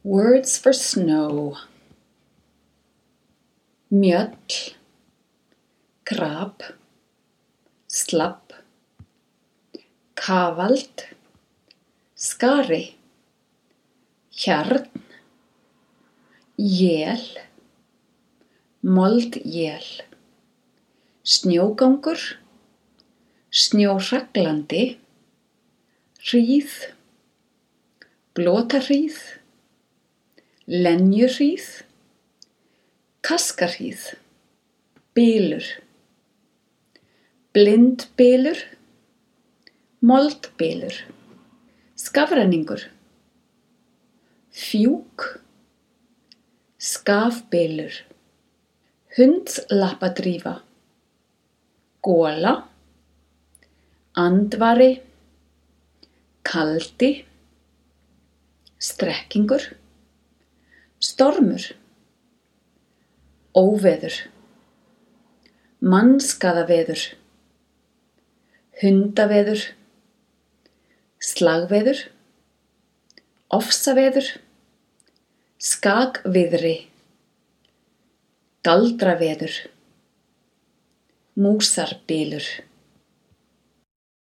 Words for snow. Mjöll, krap, slabb, kavald, skari, hjarn, él, moldél, snjógangur, snjóhraglandi, hríð, blotahríð, lenjuhríð, kaskahríð, bylur, blindbylur, moldbylur, skafrenningur, fjúk, skafbylur, hundslappadrífa, gola, andvari, kaldi, strekkingur, stormur, óveður, mannskaðaveður, hundaveður, slagveður, ofsaveður, skakviðri, galdraveður, músarbylur.